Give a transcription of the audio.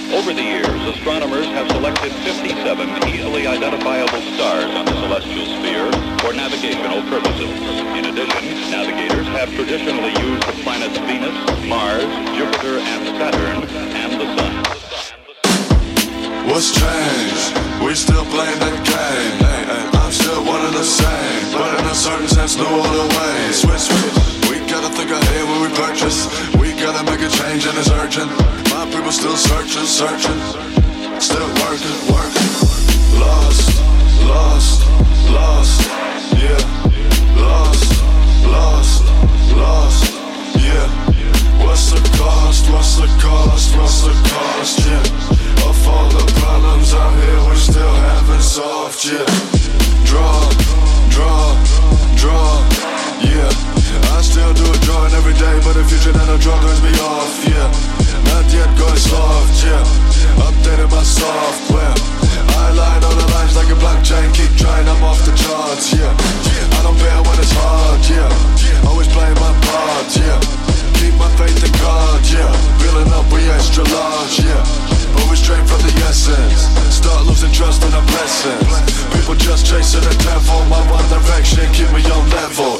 Over the years, astronomers have selected 57 easily identifiable stars on the celestial sphere for navigational purposes. In addition, navigators have traditionally used the planets Venus, Mars, Jupiter, and Saturn, and the Sun. What's changed? We still playing that game. I'm still one of the same, but in a certain sense, no other way. Switch. We gotta think ahead when we purchase. We gotta make a change and it's urgent. My people still searching. Still working. Lost. Yeah. Lost. Yeah. What's the cost? Yeah. Of all the problems out here we still haven't solved. Yeah. Draw. Yeah. I still do a drawing every day, but the future that I draw turns me off. Yeah. Not yet going soft. Yeah. Updating my software. I line on the lines like a blockchain. Keep trying, I'm off the charts. Yeah. I don't bear when it's hard. Yeah. Always playing my part. Yeah. Keep my faith in God. Yeah. Building up, we extra large. Yeah. But we straight from the essence. Start losing trust in our blessings. People just chasing a devil. My one direction, keep me on level.